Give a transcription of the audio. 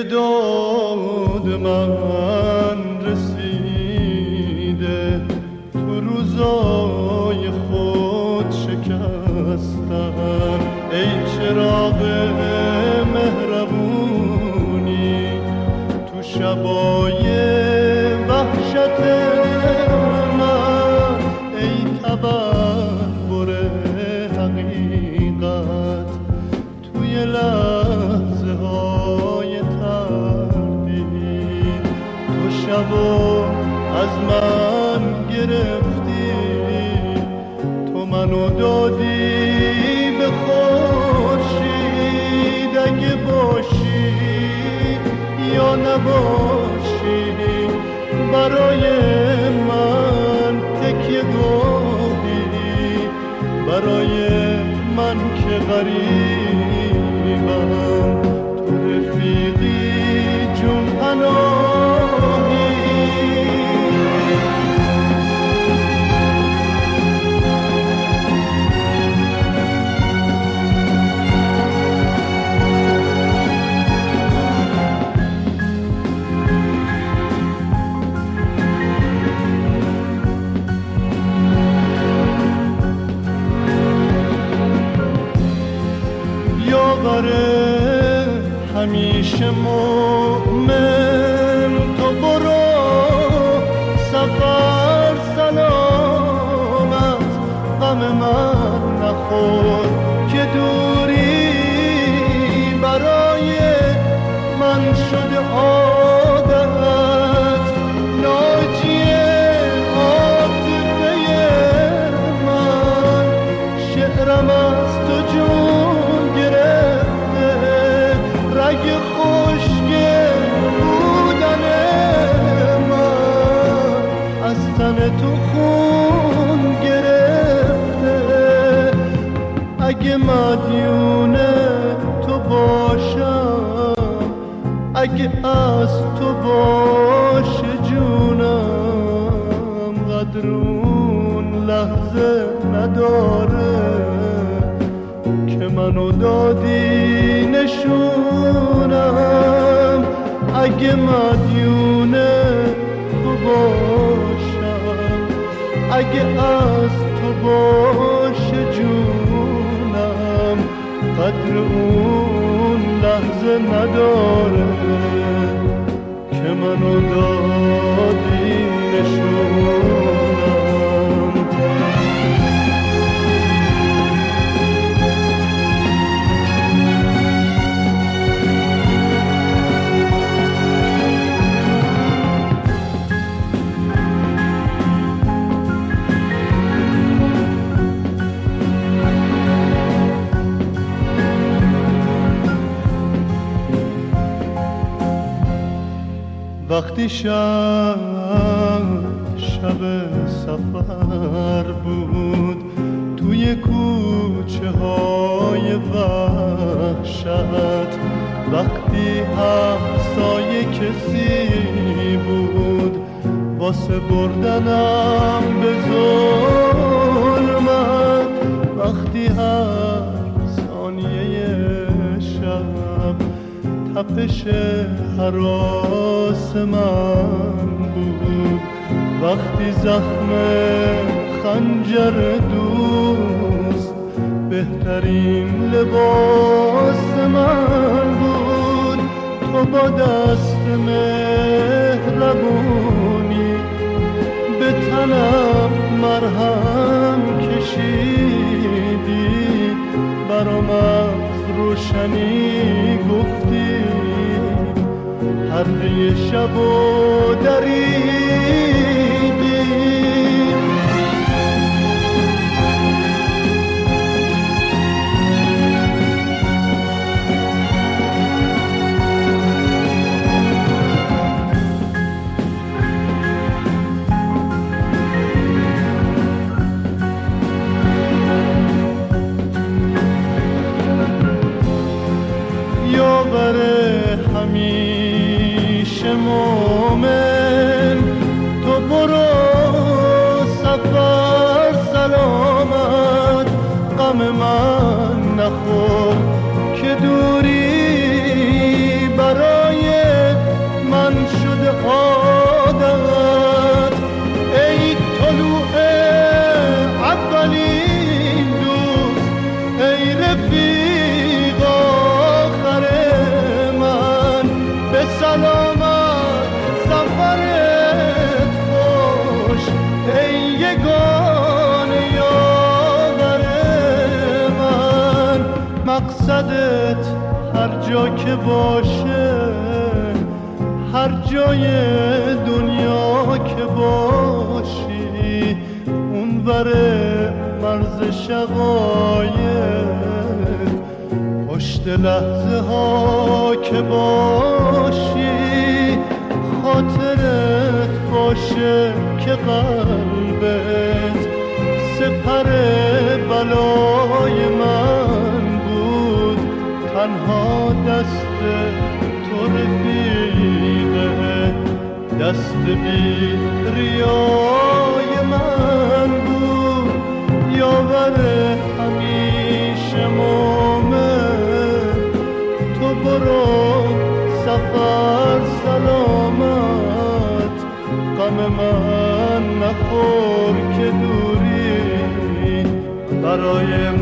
داد من رسیده، تو روزای خود شکستن. ای چراغ مهربونی تو شبای وحشت من، ای تبربر حقیقت توی لحظه های تردید. تو شبو از من گرفتی، تو منو دادی به خورشید. اگه باشی یا نباشی برای من تکیه گاهی، برای من که غریبم تو رفیقی جون پناهی. همیشه مومن تو برو سفر سلامت، غم من نخور که دوری برای من شده عادت. ناجی عاطفه من شعرم از تو جون گرفته، رگ خشک بودن من از تن تو خون گرفته. اگه مدیون تو باشم، اگه از تو باشه جونم، قدر اون لحظه نداره که منو دادی نشونم. اگه مدیون تو باشم، اگه از تو باشه جونم، قدر اون لحظه نداره که منو دادی نشونم. وقتی شب سفر بود توی کوچه های وحشت، وقتی همسایه کسی بود واسه بردنم به ظلمت، وقتی هر ثانیه شب تپش هراس من بود، وقتی زخم خنجر دوست بهترین لباس من بود. تو با دست مهربونی به تنم مرهم کشیدی، برام از روشنی گفتی، هر شب و دریدی. یاور همیشه مومن تو برو سفر سلامت، غم من نخور که دوری برای مقصدت هر جا که باشه، هر جای دنیا که باشی، اون وره مرز شقایق، پشت لحظه ها که باشی، خاطرت باشه که قلبت سپر بلای من بود، تنها دست تو رفیقه، دست بی ریای من بود، یاور همیشه مومن. تو برو سفر سلامت، غم من نخور که دوری برای